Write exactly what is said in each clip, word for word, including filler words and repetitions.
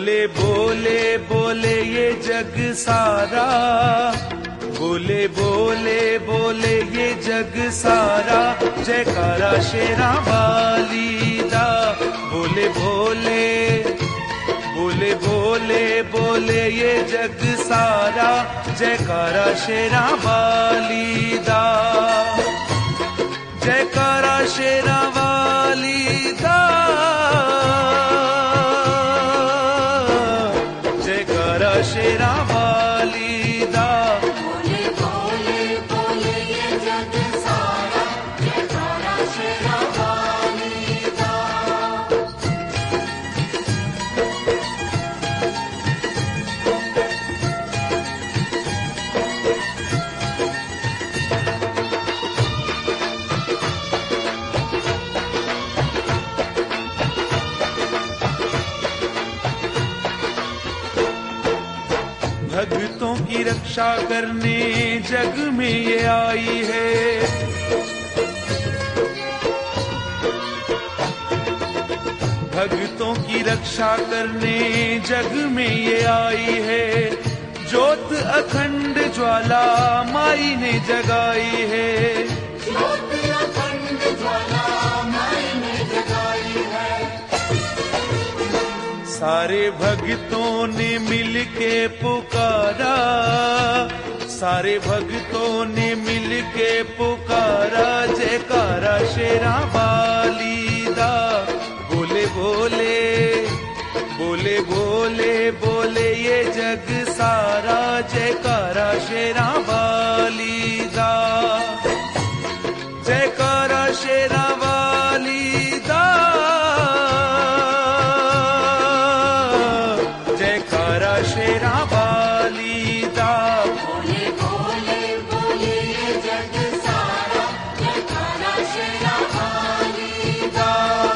बोले बोले बोले ये जग सारा, बोले बोले बोले ये जग सारा, जयकारा शेरा वाली दा। बोले बोले बोले बोले बोले ये जग सारा, जयकारा शेरा वाली दा, जयकारा शेरा वाली दा, जयकारा शेरा वाली दा। बोले बोले बोले ये जग सारा, जयकारा शेरा वाली दा। भक्तों की रक्षा करने जग में ये आई है, भक्तों की रक्षा करने जग में ये आई है। ज्योत अखंड ज्वाला माई ने जगाई है, ज्योत अखंड ज्वाला माई ने जगाई है। सारे भक्तों ने मिल के पुकारा, सारे भक्तों ने मिल के पुकारा, जयकारा शेरा वाली दा। बोले बोले बोले बोले बोले ये जग सारा, जयकारा शेरा वाली दा, जयकारा शेरा वाली दा, जयकारा शेरा वाली दा। बोले बोले बोले ये जग सारा, जयकारा शेरा वाली दा।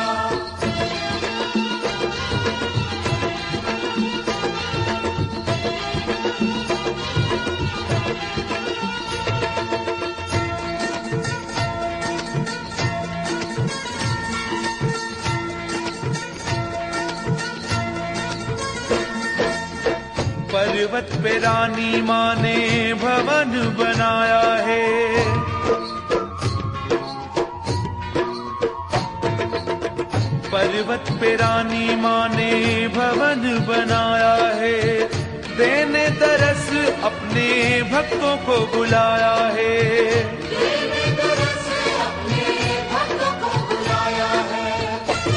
पर्वत पे रानी माँ ने भवन बनाया है, पर्वत पे रानी माँ ने भवन बनाया है। देने दरस अपने भक्तों को बुलाया है, देने दरस अपने भक्तों को बुलाया है।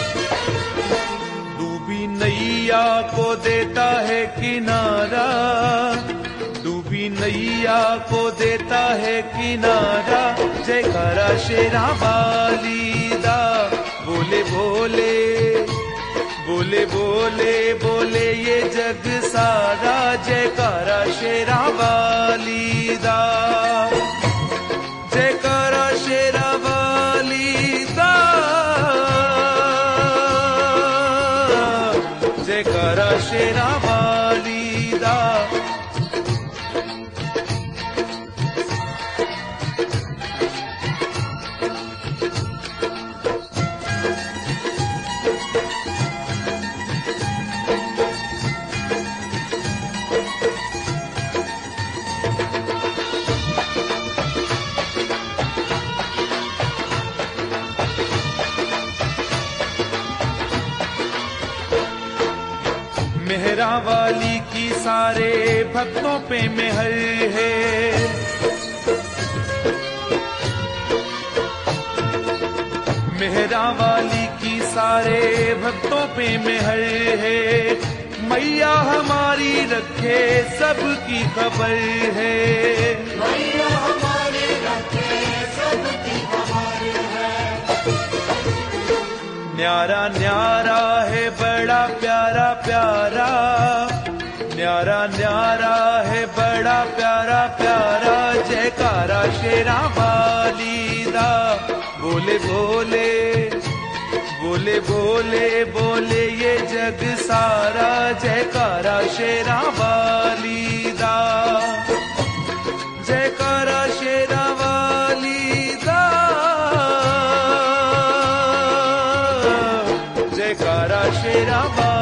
डूबी नैया को देता है किनारा, डूबी नैया को देता है किनारा, जयकारा शेरा वाली दा। बोले बोले बोले बोले बोले ये जग सारा, जयकारा शेरा वाली दा, जयकारा शेरा वाली दा, जयकारा शेरा वाली दा। मेहरा वाली की सारे भक्तों पे मेहर है, मेहरा वाली की सारे भक्तों पे मेहर है। मैया हमारी रखे सबकी खबर है, मैया हमारी रखे सबकी खबर है। न्यारा न्यारा है बड़ा प्यारा प्यारा, न्यारा न्यारा है बड़ा प्यारा प्यारा, जयकारा शेरा वाली दा। बोले बोले बोले बोले बोले ये जग सारा, जयकारा शेरा वाली दा, जयकारा शेरा वाली दा, जयकारा शेरा वाली